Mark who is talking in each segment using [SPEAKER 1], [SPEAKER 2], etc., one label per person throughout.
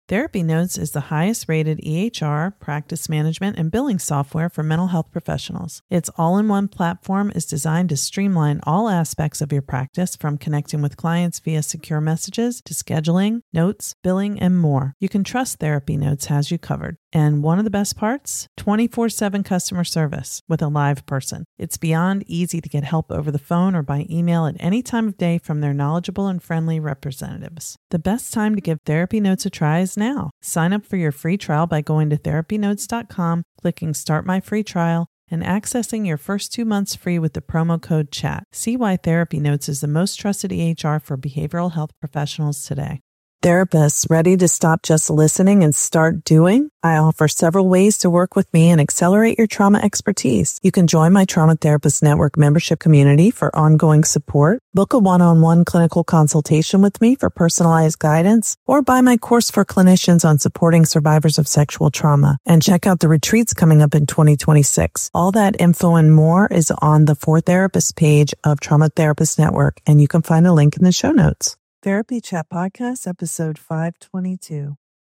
[SPEAKER 1] Therapy Notes is the highest rated EHR, practice management, and billing software for mental health professionals. Its all-in-one platform is designed to streamline all aspects of your practice, from connecting with clients via secure messages to scheduling, notes, billing, and more. You can trust Therapy Notes has you covered. And one of the best parts? 24/7 customer service with a live person. It's beyond easy to get help over the phone or by email at any time of day from their knowledgeable and friendly representatives. The best time to give Therapy Notes a try is now. Sign up for your free trial by going to therapynotes.com, clicking Start My Free Trial, and accessing your first 2 months free with the promo code CHAT. See why Therapy Notes is the most trusted EHR for behavioral health professionals today. Therapists ready to stop just listening and start doing? I offer several ways to work with me and accelerate your trauma expertise. You can join my Trauma Therapist Network membership community for ongoing support, book a one-on-one clinical consultation with me for personalized guidance, or buy my course for clinicians on supporting survivors of sexual trauma. And check out the retreats coming up in 2026. All that info and more is on the For Therapists page of Trauma Therapist Network, and you can find a link in the show notes. Therapy Chat Podcast, episode 522.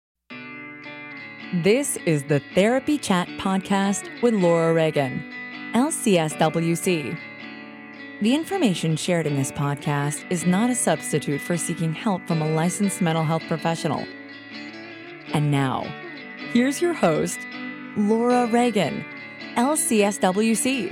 [SPEAKER 2] This is the Therapy Chat Podcast with Laura Reagan, LCSWC. The information shared in this podcast is not a substitute for seeking help from a licensed mental health professional. And now, here's your host, Laura Reagan, LCSWC.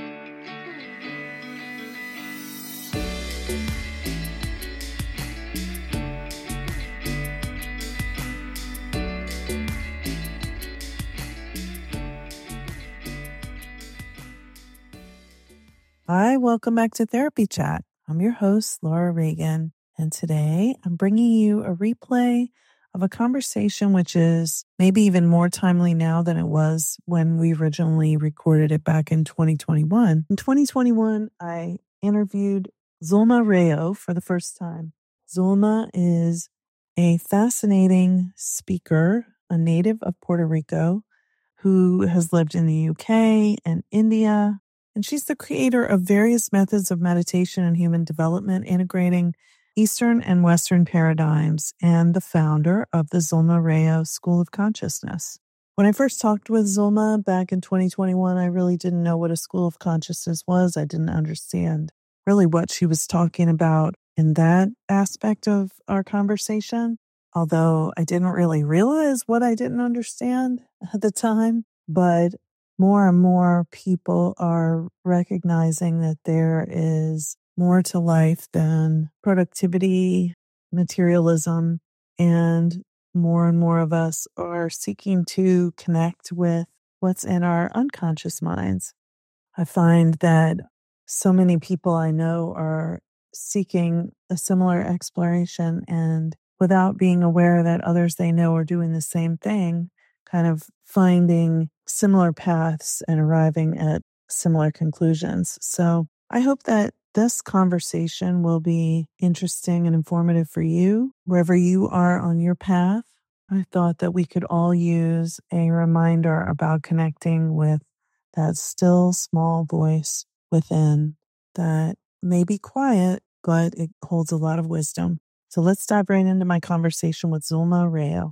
[SPEAKER 1] Hi, welcome back to Therapy Chat. I'm your host, Laura Reagan, and today I'm bringing you a replay of a conversation which is maybe even more timely now than it was when we originally recorded it back in 2021. In 2021, I interviewed Zulma Rayo for the first time. Zulma is a fascinating speaker, a native of Puerto Rico, who has lived in the UK and India. And she's the creator of various methods of meditation and human development, integrating Eastern and Western paradigms, and the founder of the Zulma Rayo School of Consciousness. When I first talked with Zulma back in 2021, I really didn't know what a school of consciousness was. I didn't understand really what she was talking about in that aspect of our conversation, although I didn't really realize what I didn't understand at the time. But more and more people are recognizing that there is more to life than productivity, materialism, and more of us are seeking to connect with what's in our unconscious minds. I find that so many people I know are seeking a similar exploration, and without being aware that others they know are doing the same thing, kind of finding similar paths and arriving at similar conclusions. So I hope that this conversation will be interesting and informative for you, wherever you are on your path. I thought that we could all use a reminder about connecting with that still small voice within that may be quiet, but it holds a lot of wisdom. So let's dive right into my conversation with Zulma Rayo.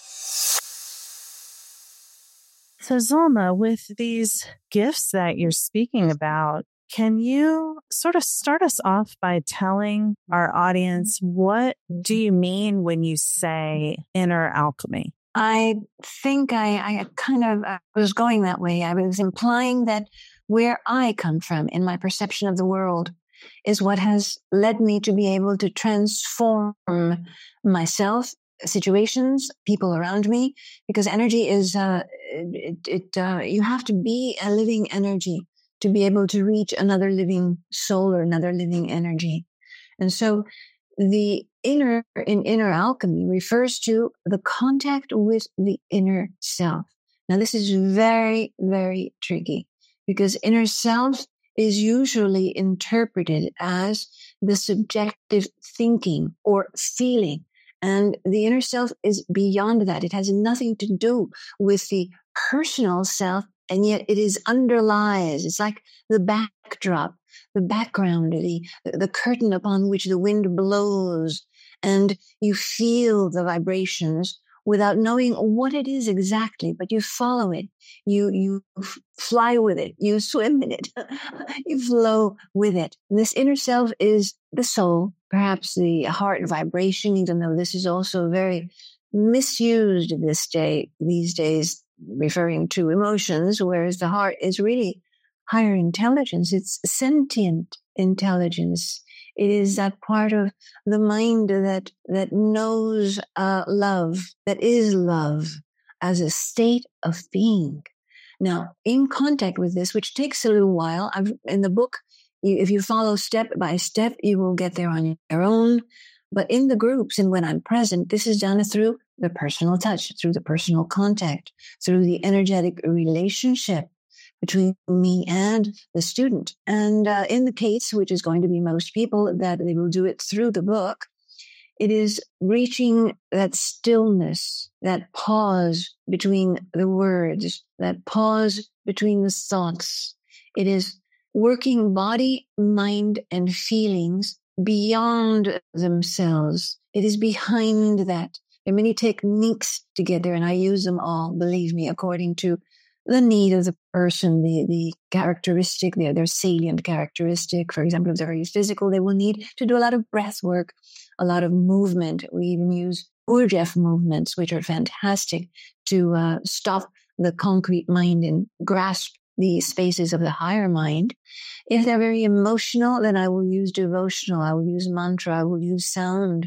[SPEAKER 1] So Zulma, with these gifts that you're speaking about, can you sort of start us off by telling our audience, what do you mean when you say inner alchemy?
[SPEAKER 3] I think I kind of was going that way. I was implying that where I come from in my perception of the world is what has led me to be able to transform myself, situations, people around me, because energy is, you have to be a living energy to be able to reach another living soul or another living energy. And so the inner alchemy refers to the contact with the inner self. Now, this is very, very tricky because inner self is usually interpreted as the subjective thinking or feeling. And the inner self is beyond that. It has nothing to do with the personal self, and yet it is underlies. It's like the backdrop, the background, the curtain upon which the wind blows, and you feel the vibrations without knowing what it is exactly, but you follow it. You fly with it. You swim in it. You flow with it. This inner self is the soul, perhaps the heart vibration, even though this is also very misused these days, referring to emotions, whereas the heart is really higher intelligence. It's sentient intelligence. It is that part of the mind that knows love, that is love as a state of being. Now, in contact with this, which takes a little while, in the book, if you follow step by step, you will get there on your own. But in the groups and when I'm present, this is done through the personal touch, through the personal contact, through the energetic relationship between me and the student. And in the case, which is going to be most people, that they will do it through the book, it is reaching that stillness, that pause between the words, that pause between the thoughts. It is working body, mind, and feelings beyond themselves. It is behind that. There are many techniques to get there, and I use them all, believe me, according to the need of the person, the characteristic, their salient characteristic. For example, if they're very physical, they will need to do a lot of breath work, a lot of movement. We even use Gurdjieff movements, which are fantastic to stop the concrete mind and grasp the spaces of the higher mind. If they're very emotional, then I will use devotional, I will use mantra, I will use sound.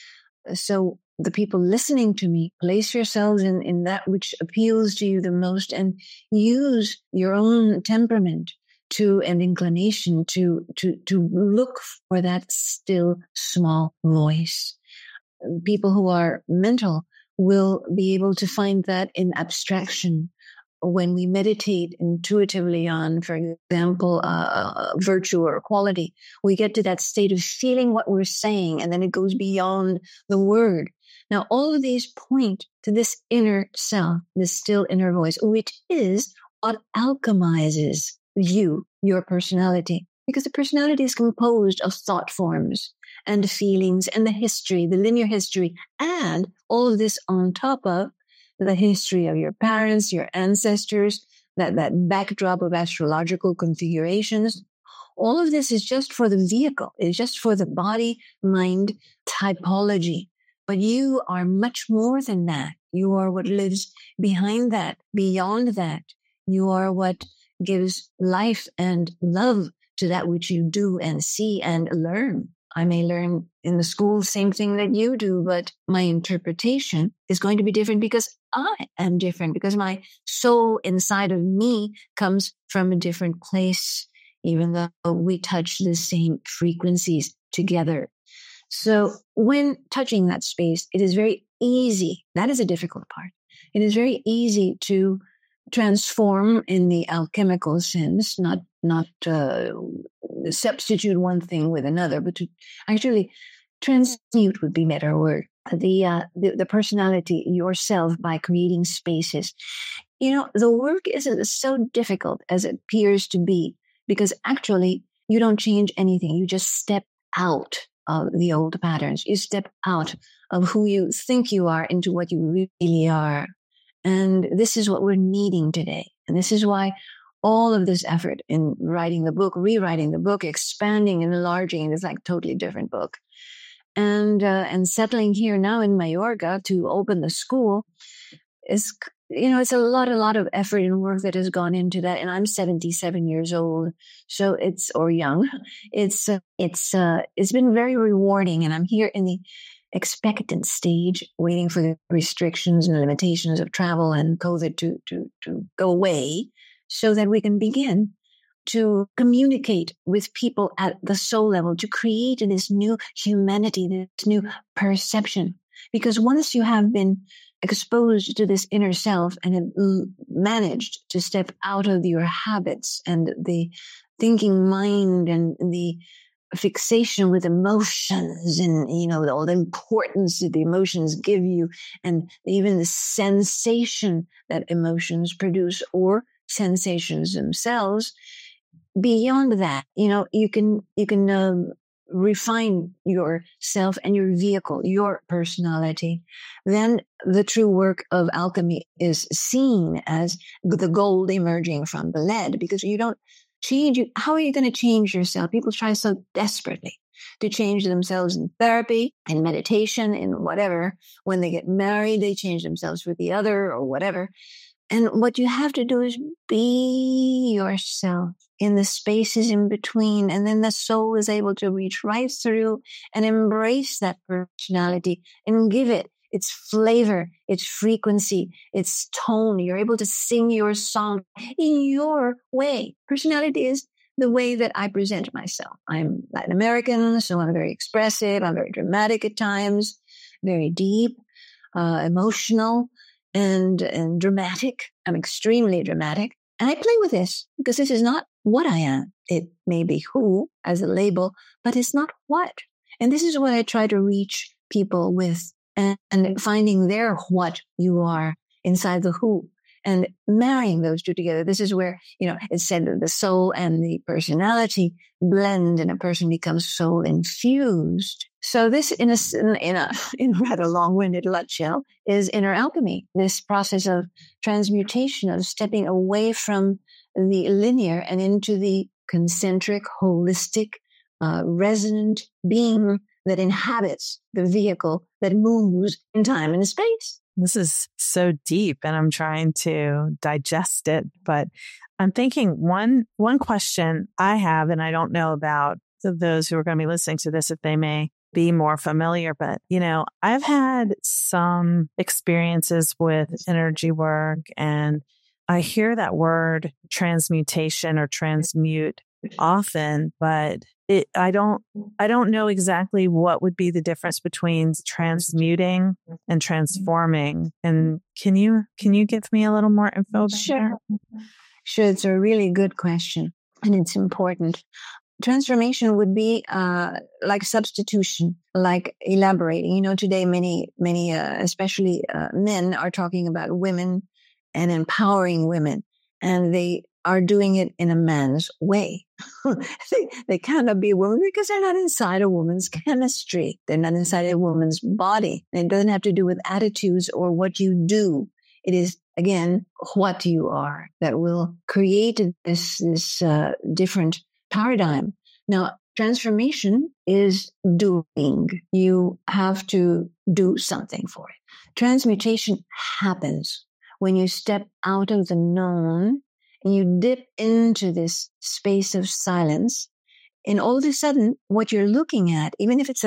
[SPEAKER 3] So the people listening to me, place yourselves in that which appeals to you the most and use your own temperament and inclination to look for that still small voice. People who are mental will be able to find that in abstraction. When we meditate intuitively on, for example, virtue or quality, we get to that state of feeling what we're saying, and then it goes beyond the word. Now, all of these point to this inner self, this still inner voice, which is what alchemizes you, your personality, because the personality is composed of thought forms and feelings and the history, the linear history, and all of this on top of the history of your parents, your ancestors, that backdrop of astrological configurations. All of this is just for the vehicle. It's just for the body-mind typology. But you are much more than that. You are what lives behind that, beyond that. You are what gives life and love to that which you do and see and learn. I may learn in the school the same thing that you do, but my interpretation is going to be different because I am different, because my soul inside of me comes from a different place, even though we touch the same frequencies together. So when touching that space, it is very easy. That is a difficult part. It is very easy to transform in the alchemical sense, not substitute one thing with another, but to actually transmute would be a better word. The personality, yourself, by creating spaces. The work isn't so difficult as it appears to be, because actually you don't change anything. You just step out of the old patterns. You step out of who you think you are into what you really are. And this is what we're needing today. And this is why all of this effort in writing the book, rewriting the book, expanding and enlarging, it's like a totally different book. And settling here now in Mayorga to open the school is, it's a lot of effort and work that has gone into that. And I'm 77 years old, so or young. It's been very rewarding, and I'm here in the expectant stage, waiting for the restrictions and limitations of travel and COVID to go away, so that we can begin to communicate with people at the soul level, to create this new humanity, this new perception. Because once you have been exposed to this inner self and have managed to step out of your habits and the thinking mind and the fixation with emotions and, all the importance that the emotions give you, and even the sensation that emotions produce or sensations themselves, beyond that, you can refine yourself and your vehicle, your personality, then the true work of alchemy is seen as the gold emerging from the lead, because you don't change. How are you going to change yourself? People try so desperately to change themselves in therapy, in meditation, in whatever. When they get married, they change themselves for the other or whatever. And what you have to do is be yourself in the spaces in between. And then the soul is able to reach right through and embrace that personality and give it its flavor, its frequency, its tone. You're able to sing your song in your way. Personality is the way that I present myself. I'm Latin American, so I'm very expressive. I'm very dramatic at times, very deep, emotional, and dramatic. I'm extremely dramatic. And I play with this because this is not what I am. It may be who as a label, but it's not what. And this is what I try to reach people with, and finding their what you are inside the who and marrying those two together. This is where, it's said that the soul and the personality blend and a person becomes soul infused. So this, in a rather long-winded nutshell, is inner alchemy. This process of transmutation, of stepping away from the linear and into the concentric, holistic, resonant being that inhabits the vehicle that moves in time and space.
[SPEAKER 1] This is so deep, and I'm trying to digest it. But I'm thinking one question I have, and I don't know about those who are going to be listening to this, if they may be more familiar, but, I've had some experiences with energy work, and I hear that word transmutation or transmute often, but I don't know exactly what would be the difference between transmuting and transforming. And can you give me a little more info about that?
[SPEAKER 3] Sure. It's a really good question, and it's important. Transformation would be like substitution, like elaborating. Today many, especially men, are talking about women and empowering women, and they are doing it in a man's way. They cannot be a woman because they're not inside a woman's chemistry. They're not inside a woman's body. And it doesn't have to do with attitudes or what you do. It is, again, what you are that will create this different paradigm. Now, transformation is doing. You have to do something for it. Transmutation happens when you step out of the known and you dip into this space of silence. And all of a sudden, what you're looking at, even if it's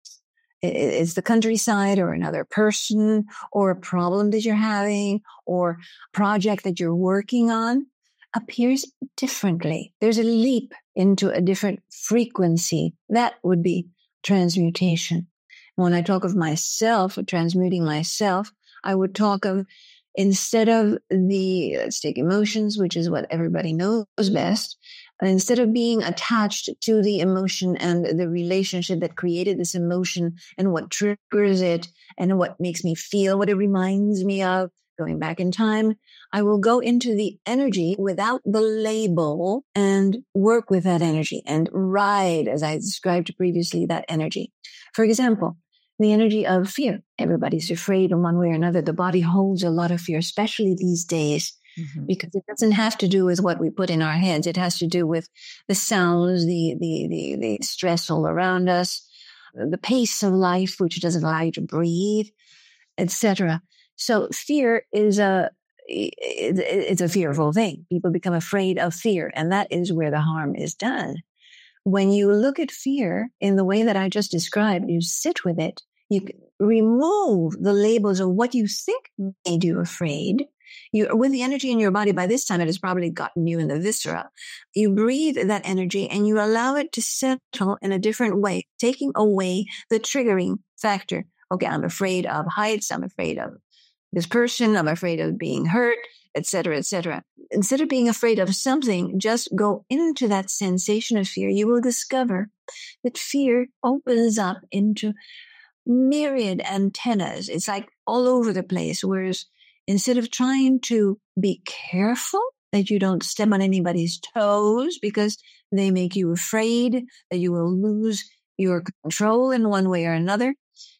[SPEAKER 3] the countryside or another person or a problem that you're having or a project that you're working on, appears differently. There's a leap into a different frequency. That would be transmutation. When I talk of myself, or transmuting myself, I would talk of, instead of let's take emotions, which is what everybody knows best, instead of being attached to the emotion and the relationship that created this emotion and what triggers it and what makes me feel, what it reminds me of, going back in time, I will go into the energy without the label and work with that energy and ride, as I described previously, that energy. For example, the energy of fear. Everybody's afraid in one way or another. The body holds a lot of fear, especially these days, because it doesn't have to do with what we put in our heads. It has to do with the sounds, the stress all around us, the pace of life, which doesn't allow you to breathe, etc. So fear is it's a fearful thing. People become afraid of fear, and that is where the harm is done. When you look at fear in the way that I just described, you sit with it, you remove the labels of what you think made you afraid. With the energy in your body, by this time, it has probably gotten you in the viscera. You breathe that energy and you allow it to settle in a different way, taking away the triggering factor. Okay, I'm afraid of heights. I'm afraid of this person. I'm afraid of being hurt, etc., etc. Instead of being afraid of something, just go into that sensation of fear. You will discover that fear opens up into myriad antennas. It's like all over the place. Whereas instead of trying to be careful that you don't step on anybody's toes because they make you afraid that you will lose your control in one way or another.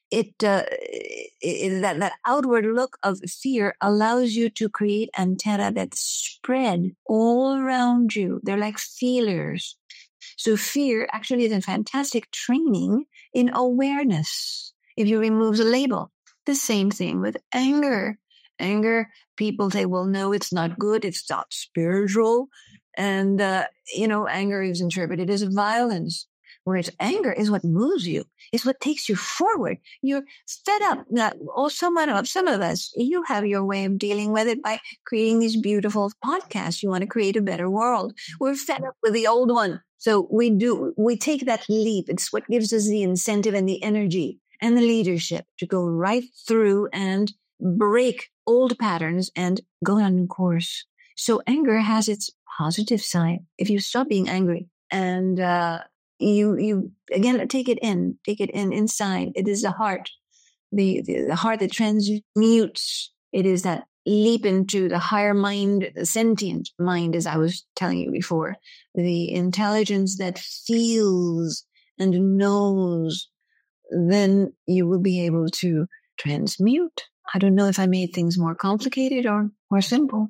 [SPEAKER 3] That outward look of fear allows you to create antennae that spread all around you. They're like feelers. So fear actually is a fantastic training in awareness. If you remove the label, the same thing with anger. Anger, people say, well, no, it's not good. It's not spiritual. And, anger is interpreted as violence. Whereas anger is what moves you. It's what takes you forward. You're fed up. Some of us, you have your way of dealing with it by creating these beautiful podcasts. You want to create a better world. We're fed up with the old one. So we take that leap. It's what gives us the incentive and the energy and the leadership to go right through and break old patterns and go on a new course. So anger has its positive side. If you stop being angry and, you again, take it in inside. It is the heart, the heart that transmutes. It is that leap into the higher mind, the sentient mind, as I was telling you before, the intelligence that feels and knows. Then you will be able to transmute. I don't know if I made things more complicated or more simple.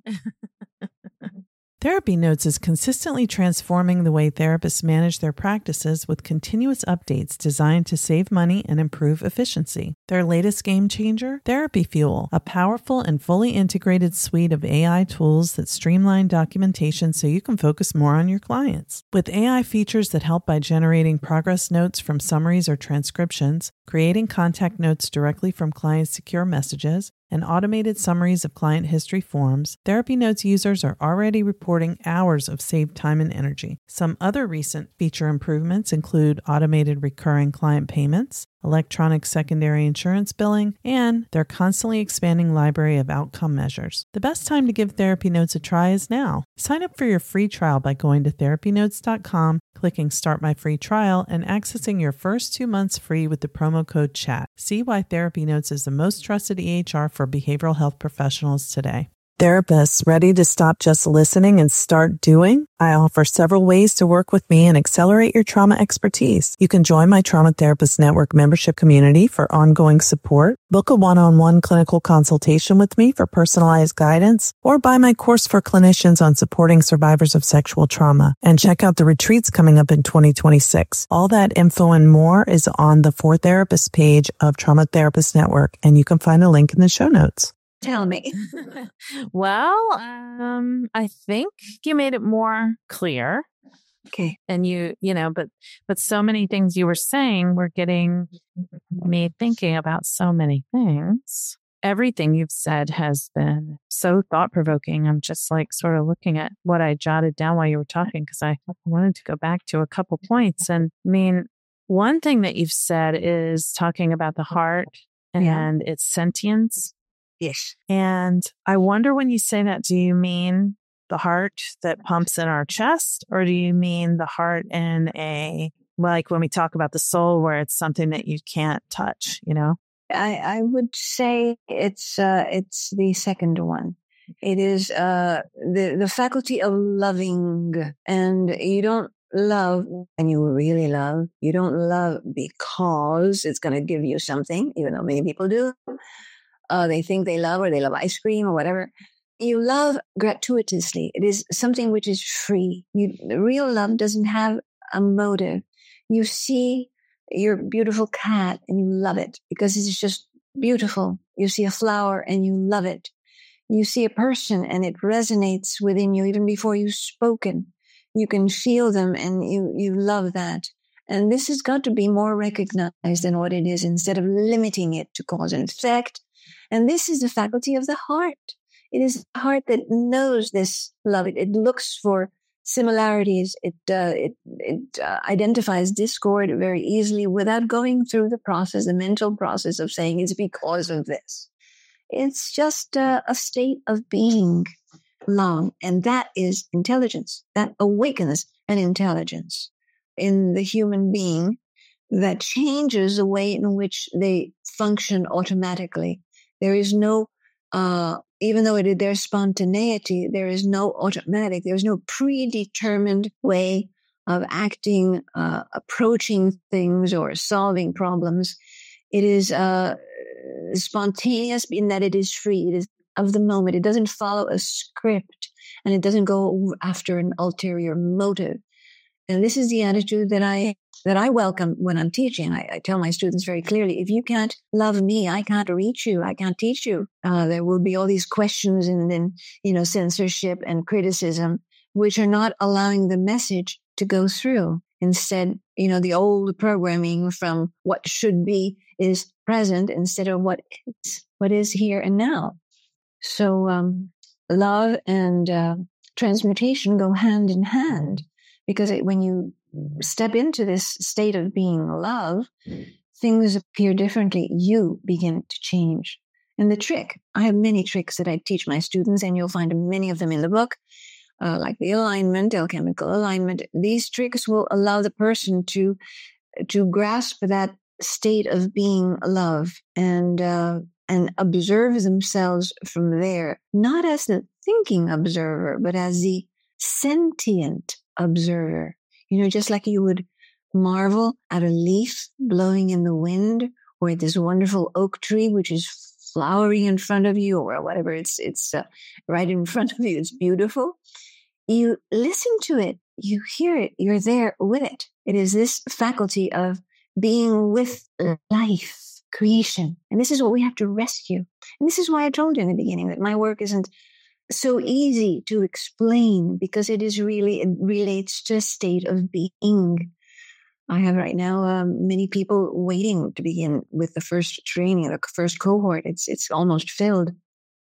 [SPEAKER 1] Therapy Notes is consistently transforming the way therapists manage their practices with continuous updates designed to save money and improve efficiency. Their latest game changer, Therapy Fuel, a powerful and fully integrated suite of AI tools that streamline documentation so you can focus more on your clients. With AI features that help by generating progress notes from summaries or transcriptions, creating contact notes directly from clients' secure messages, and automated summaries of client history forms, Therapy Notes users are already reporting hours of saved time and energy. Some other recent feature improvements include automated recurring client payments, electronic secondary insurance billing, and their constantly expanding library of outcome measures. The best time to give Therapy Notes a try is now. Sign up for your free trial by going to therapynotes.com, clicking Start My Free Trial, and accessing your first 2 months free with the promo code CHAT. See why Therapy Notes is the most trusted EHR for behavioral health professionals today. Therapists ready to stop just listening and start doing? I offer several ways to work with me and accelerate your trauma expertise. You can join my Trauma Therapist Network membership community for ongoing support, book a one-on-one clinical consultation with me for personalized guidance, or buy my course for clinicians on supporting survivors of sexual trauma. And check out the retreats coming up in 2026. All that info and more is on the For Therapists page of Trauma Therapist Network, and you can find a link in the show notes.
[SPEAKER 3] Tell me.
[SPEAKER 4] Well, I think you made it more clear.
[SPEAKER 3] Okay.
[SPEAKER 4] And but so many things you were saying were getting me thinking about so many things. Everything you've said has been so thought-provoking. I'm just like sort of looking at what I jotted down while you were talking because I wanted to go back to a couple points. And I mean, one thing that you've said is talking about the heart and its sentience.
[SPEAKER 3] Yes.
[SPEAKER 4] And I wonder, when you say that, do you mean the heart that pumps in our chest, or do you mean the heart in like when we talk about the soul, where it's something that you can't touch,
[SPEAKER 3] I would say it's the second one. It is the faculty of loving, and you don't love and you really love. You don't love because it's going to give you something, even though many people do. They think they love, or they love ice cream or whatever. You love gratuitously. It is something which is free. Real love doesn't have a motive. You see your beautiful cat and you love it because it's just beautiful. You see a flower and you love it. You see a person and it resonates within you even before you've spoken. You can feel them and you love that. And this has got to be more recognized than what it is, instead of limiting it to cause and effect. And this is the faculty of the heart. It is the heart that knows this love. It looks for similarities. It identifies discord very easily without going through the mental process of saying it's because of this. It's just a state of being long. And that is intelligence. That awakens an intelligence in the human being that changes the way in which they function automatically. There is no, even though there's spontaneity, there is no automatic, there's no predetermined way of acting, approaching things or solving problems. It is spontaneous in that it is free. It is of the moment. It doesn't follow a script, and it doesn't go after an ulterior motive. And this is the attitude that I welcome when I'm teaching. I tell my students very clearly, if you can't love me, I can't reach you. I can't teach you. There will be all these questions and then, censorship and criticism, which are not allowing the message to go through. Instead, the old programming from what should be is present instead of what is here and now. So, love and transmutation go hand in hand, because when you step into this state of being love, things appear differently. You begin to change. And the trick, I have many tricks that I teach my students, and you'll find many of them in the book, like the alignment, alchemical alignment. These tricks will allow the person to grasp that state of being love and observe themselves from there, not as the thinking observer, but as the sentient observer. Just like you would marvel at a leaf blowing in the wind, or at this wonderful oak tree, which is flowering in front of you, or whatever. It's right in front of you. It's beautiful. You listen to it. You hear it. You're there with it. It is this faculty of being with life, creation. And this is what we have to rescue. And this is why I told you in the beginning that my work isn't so easy to explain, because it relates to a state of being. I have right now many people waiting to begin with the first training, the first cohort. It's almost filled.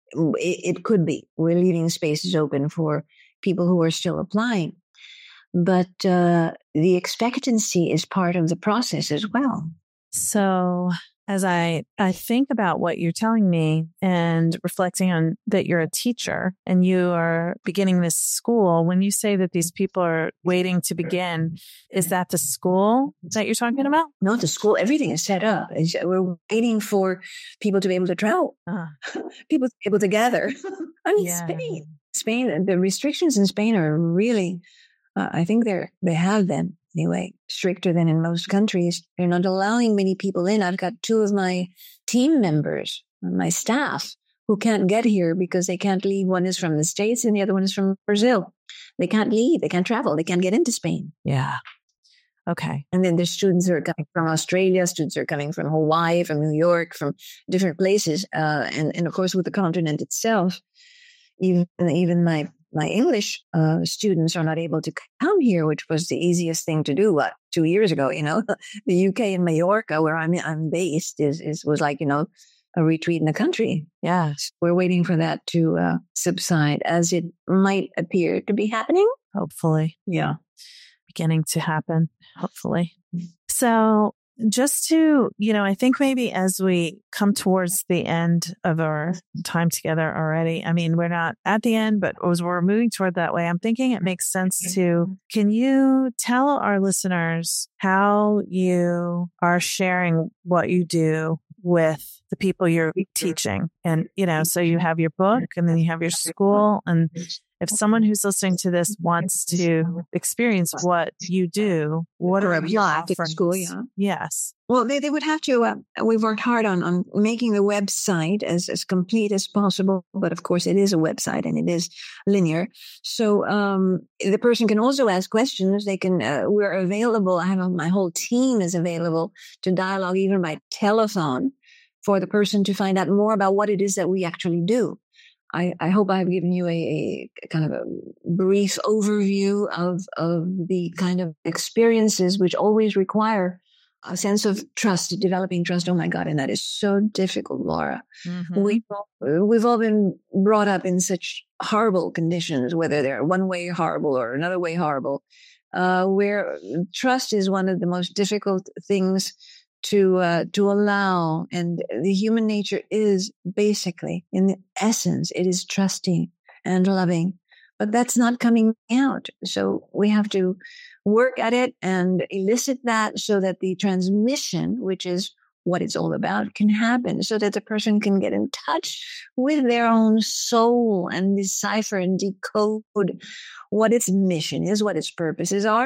[SPEAKER 3] It could be. We're leaving spaces open for people who are still applying. But the expectancy is part of the process as well.
[SPEAKER 4] So as I think about what you're telling me and reflecting on that you're a teacher and you are beginning this school, when you say that these people are waiting to begin, is that the school that you're talking about?
[SPEAKER 3] No, the school, everything is set up. We're waiting for people to be able to travel, people to be able to gather. I mean, Spain, the restrictions in Spain are really, I think they have been. Anyway, stricter than in most countries. They're not allowing many people in. I've got two of my team members, my staff, who can't get here because they can't leave. One is from the States and the other one is from Brazil. They can't leave. They can't travel. They can't get into Spain.
[SPEAKER 4] Yeah. Okay.
[SPEAKER 3] And then there's students who are coming from Australia, students who are coming from Hawaii, from New York, from different places. And of course, with the continent itself, even my English students are not able to come here, which was the easiest thing to do 2 years ago. The UK and Mallorca, where I'm based, was like a retreat in the country.
[SPEAKER 4] Yeah,
[SPEAKER 3] we're waiting for that to subside, as it might appear to be happening.
[SPEAKER 4] Hopefully,
[SPEAKER 3] yeah,
[SPEAKER 4] beginning to happen. Hopefully, so. Just to, I think maybe as we come towards the end of our time together already, I mean, we're not at the end, but as we're moving toward that way, I'm thinking it makes sense can you tell our listeners how you are sharing what you do with the people you're teaching? And, so you have your book and then you have your school. And if someone who's listening to this wants to experience what you do, what are your offerings?
[SPEAKER 3] School, yeah.
[SPEAKER 4] Yes.
[SPEAKER 3] Well, they would have to, we've worked hard on making the website as complete as possible. But of course, it is a website and it is linear. So the person can also ask questions. They can, we're available. My whole team is available to dialogue even by telephone for the person to find out more about what it is that we actually do. I hope I've given you a kind of a brief overview of the kind of experiences which always require a sense of trust, developing trust. Oh my God. And that is so difficult, Laura. Mm-hmm. We've all been brought up in such horrible conditions, whether they're one way horrible or another way horrible, where trust is one of the most difficult things to allow. And the human nature is basically, in the essence, it is trusting and loving, but that's not coming out. So we have to work at it and elicit that so that the transmission, which is what it's all about, can happen, so that the person can get in touch with their own soul and decipher and decode what its mission is, what its purposes are,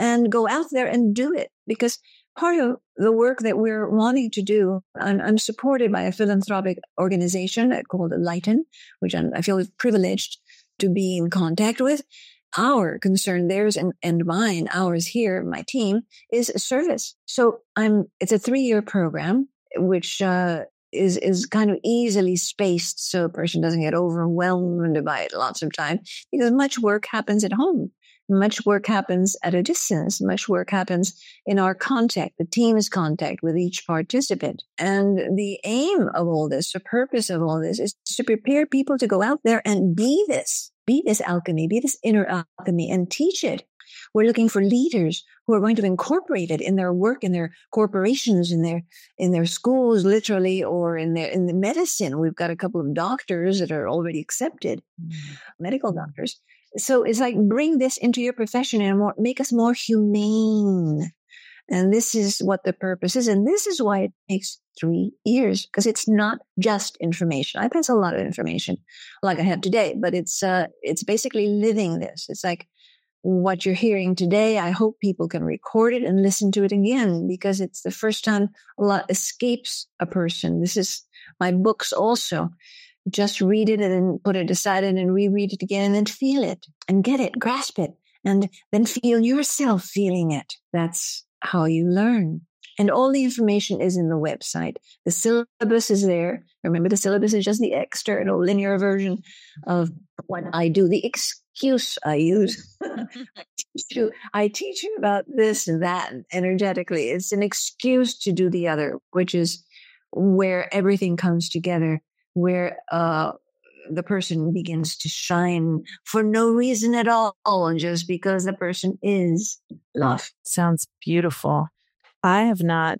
[SPEAKER 3] and go out there and do it. Because part of the work that we're wanting to do, I'm supported by a philanthropic organization called Lighten, which I feel privileged to be in contact with. Our concern, theirs and mine, ours here, my team, is service. So it's a 3-year program, which is kind of easily spaced so a person doesn't get overwhelmed by it lots of time, because much work happens at home. Much work happens at a distance. Much work happens in our contact, the team's contact with each participant. And the aim of all this, the purpose of all this, is to prepare people to go out there and be this alchemy, be this inner alchemy, and teach it. We're looking for leaders who are going to incorporate it in their work, in their corporations, in their schools, literally, or in the medicine. We've got a couple of doctors that are already accepted, medical doctors. So it's like, bring this into your profession and make us more humane. And this is what the purpose is. And this is why it takes 3 years, because it's not just information. I pass a lot of information like I have today, but it's basically living this. It's like what you're hearing today. I hope people can record it and listen to it again, because it's the first time a lot escapes a person. This is my books also. Just read it and then put it aside and then reread it again and then feel it and get it, grasp it, and then feel yourself feeling it. That's how you learn. And all the information is in the website. The syllabus is there. Remember, the syllabus is just the external linear version of what I do, the excuse I use. I teach you about this and that energetically. It's an excuse to do the other, which is where everything comes together, where the person begins to shine for no reason at all, just because the person is love.
[SPEAKER 4] Sounds beautiful. I have not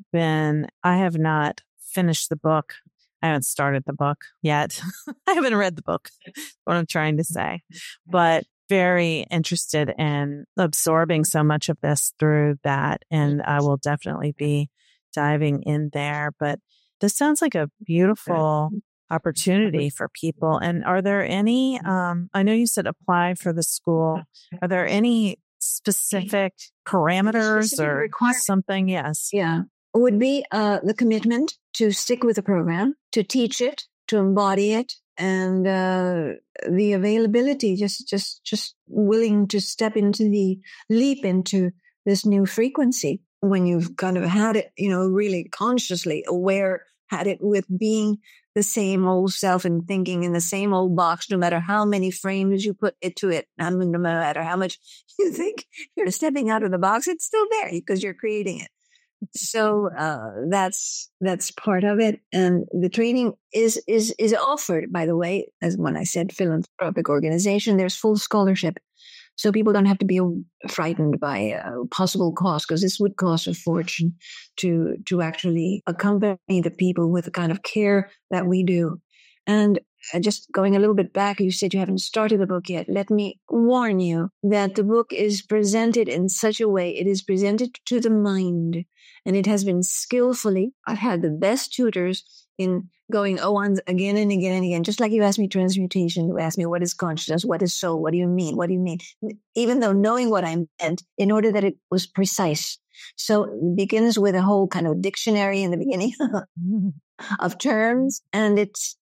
[SPEAKER 4] finished the book. I haven't started the book yet. I haven't read the book, what I'm trying to say, but very interested in absorbing so much of this through that. And I will definitely be diving in there. But this sounds like a beautiful opportunity for people. And are there any, I know you said apply for the school. Are there any specific parameters or something? Yes.
[SPEAKER 3] Yeah. It would be the commitment to stick with the program, to teach it, to embody it, and the availability, just willing to step into leap into this new frequency when you've kind of had it, really consciously aware, had it with being the same old self and thinking in the same old box, no matter how many frames you put it to it, no matter how much you think you're stepping out of the box, it's still there because you're creating it. So that's part of it. And the training is offered, by the way, as when I said philanthropic organization, there's full scholarship. So people don't have to be frightened by possible cost, because this would cost a fortune to actually accompany the people with the kind of care that we do. And just going a little bit back, you said you haven't started the book yet. Let me warn you that the book is presented in such a way, it is presented to the mind, and it has been skillfully. I've had the best tutors in going on again and again and again. Just like you asked me transmutation, you asked me what is consciousness, what is soul, what do you mean? What do you mean? Even though knowing what I meant, in order that it was precise. So it begins with a whole kind of dictionary in the beginning of terms, and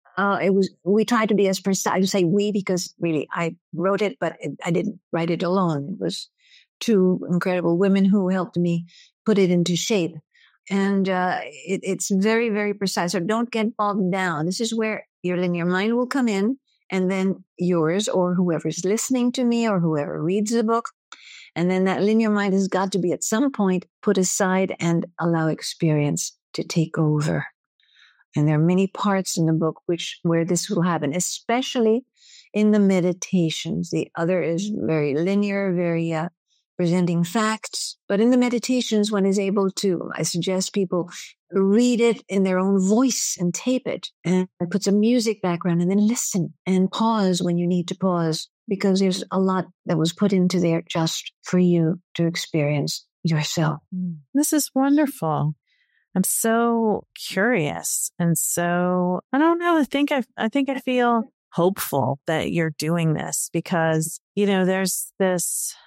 [SPEAKER 3] we tried to be as precise. I say we because really I wrote it, but I didn't write it alone. It was two incredible women who helped me put it into shape. And it's very, very precise. So don't get bogged down. This is where your linear mind will come in, and then yours or whoever's listening to me or whoever reads the book. And then that linear mind has got to be at some point put aside and allow experience to take over. And there are many parts in the book where this will happen, especially in the meditations. The other is very linear, very presenting facts. But in the meditations, one is able to, I suggest people read it in their own voice and tape it and put some music background and then listen and pause when you need to pause, because there's a lot that was put into there just for you to experience yourself.
[SPEAKER 4] This is wonderful. I'm so curious. And so, I don't know, I think I feel hopeful that you're doing this because, there's this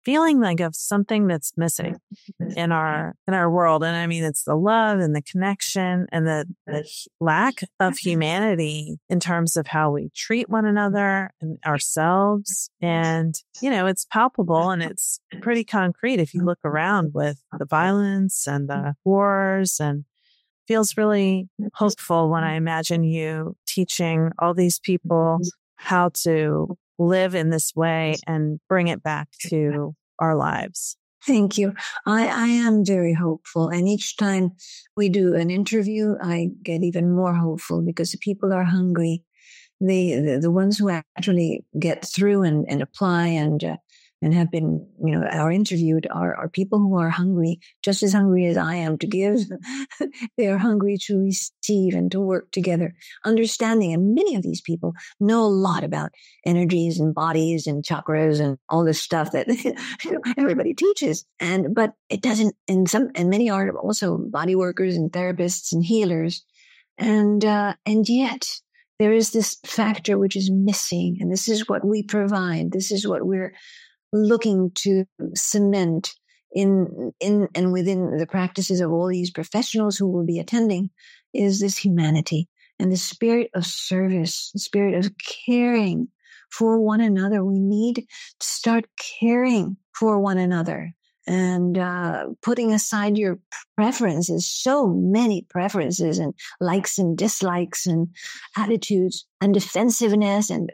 [SPEAKER 1] feeling like of something that's missing in our world. And I mean, it's the love and the connection and the lack of humanity in terms of how we treat one another and ourselves. And, it's palpable and it's pretty concrete if you look around with the violence and the wars, and feels really hopeful when I imagine you teaching all these people how to live in this way and bring it back to our lives.
[SPEAKER 3] Thank you. I am very hopeful. And each time we do an interview, I get even more hopeful because the people are hungry. The ones who actually get through and apply and have been, are interviewed are people who are hungry, just as hungry as I am to give. They are hungry to receive and to work together, understanding. And many of these people know a lot about energies and bodies and chakras and all this stuff that everybody teaches. But it doesn't, and many are also body workers and therapists and healers. And yet there is this factor which is missing. And this is what we provide. This is what we're looking to cement in and within the practices of all these professionals who will be attending, is this humanity and the spirit of service, the spirit of caring for one another. We need to start caring for one another and putting aside your preferences, so many preferences and likes and dislikes and attitudes and defensiveness. And,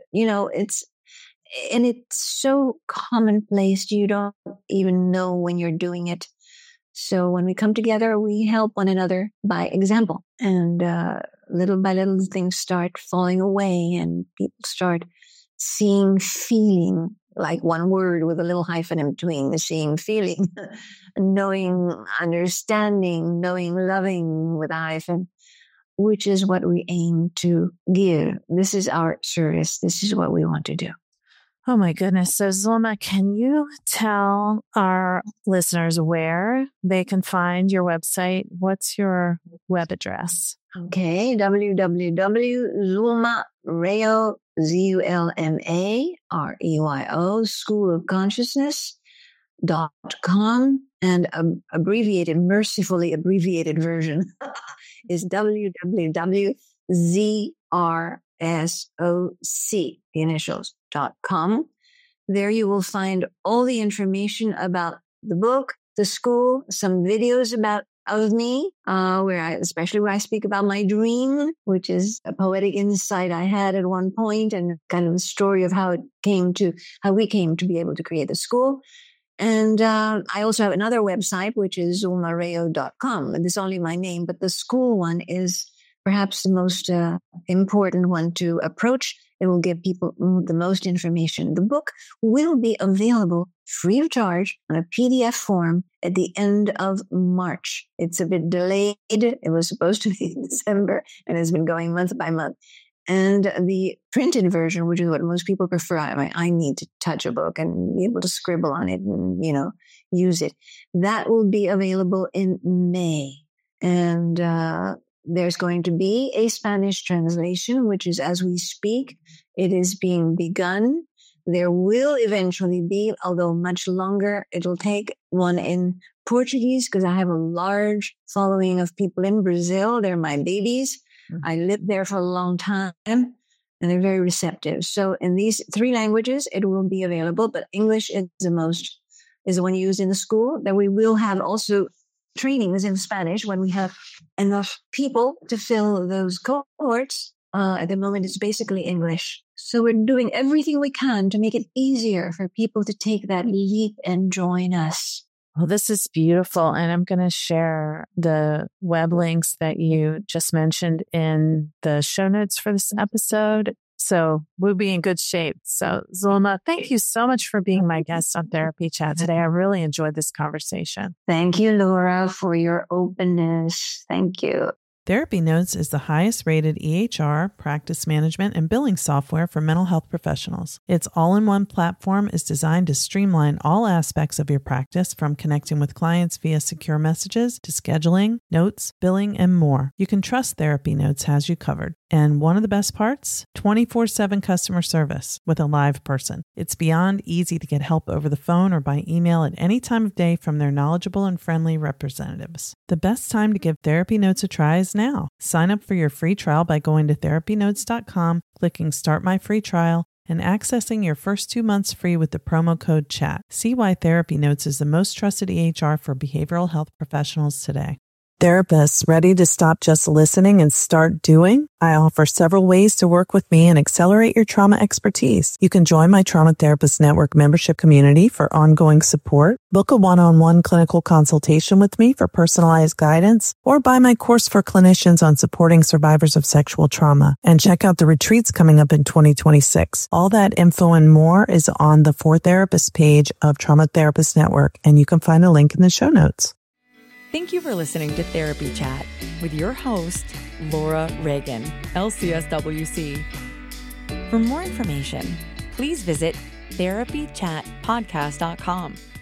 [SPEAKER 3] it's so commonplace, you don't even know when you're doing it. So when we come together, we help one another by example. And little by little, things start falling away and people start seeing, feeling, like one word with a little hyphen in between, the seeing, feeling, knowing, understanding, knowing, loving with a hyphen, which is what we aim to give. This is our service. This is what we want to do.
[SPEAKER 1] Oh my goodness. So Zulma, can you tell our listeners where they can find your website? What's your web address?
[SPEAKER 3] Okay. www.zulmareo, ZULMAREYO, schoolofconsciousness.com, and mercifully abbreviated version is www.ZRSOC, the initials.com. There you will find all the information about the book, the school, some videos of me, where I speak about my dream, which is a poetic insight I had at one point, and kind of a story of how we came to be able to create the school. And I also have another website, which is zulmareo.com. This is only my name, but the school one is perhaps the most important one to approach. It will give people the most information. The book will be available free of charge on a PDF form at the end of March. It's a bit delayed. It was supposed to be in December and has been going month by month. And the printed version, which is what most people prefer, I need to touch a book and be able to scribble on it and, use it. That will be available in May. And there's going to be a Spanish translation, which is as we speak. It is being begun. There will eventually be, although much longer, it'll take one in Portuguese because I have a large following of people in Brazil. They're my babies. I lived there for a long time and they're very receptive. So in these 3 languages, it will be available, but English is the one used in the school. Then we will have also trainings in Spanish when we have enough people to fill those cohorts. At the moment, it's basically English. So we're doing everything we can to make it easier for people to take that leap and join us.
[SPEAKER 1] Well, this is beautiful. And I'm going to share the web links that you just mentioned in the show notes for this episode. So we'll be in good shape. So Zulma, thank you so much for being my guest on Therapy Chat today. I really enjoyed this conversation.
[SPEAKER 3] Thank you, Laura, for your openness. Thank you.
[SPEAKER 1] Therapy Notes is the highest rated EHR, practice management, and billing software for mental health professionals. Its all-in-one platform is designed to streamline all aspects of your practice, from connecting with clients via secure messages to scheduling, notes, billing, and more. You can trust Therapy Notes has you covered. And one of the best parts, 24/7 customer service with a live person. It's beyond easy to get help over the phone or by email at any time of day from their knowledgeable and friendly representatives. The best time to give Therapy Notes a try is now. Sign up for your free trial by going to therapynotes.com, clicking Start My Free Trial, and accessing your first 2 months free with the promo code CHAT. See why Therapy Notes is the most trusted EHR for behavioral health professionals today. Therapists ready to stop just listening and start doing? I offer several ways to work with me and accelerate your trauma expertise. You can join my Trauma Therapist Network membership community for ongoing support, book a one-on-one clinical consultation with me for personalized guidance, or buy my course for clinicians on supporting survivors of sexual trauma. And check out the retreats coming up in 2026. All that info and more is on the For Therapists page of Trauma Therapist Network, and you can find a link in the show notes.
[SPEAKER 2] Thank you for listening to Therapy Chat with your host, Laura Reagan, LCSWC. For more information, please visit therapychatpodcast.com.